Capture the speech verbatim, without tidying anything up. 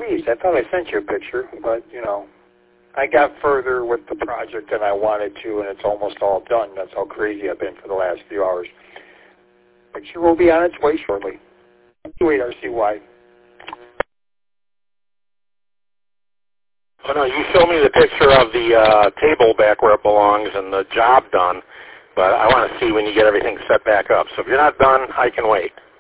pleased. I thought I sent you a picture, but, you know, I got further with the project than I wanted to, and it's almost all done. That's how crazy I've been for the last few hours. Picture will be on its way shortly. Wait, R C Y. Oh, no, you showed me the picture of the uh, table back where it belongs and the job done, but I want to see when you get everything set back up. So if you're not done, I can wait.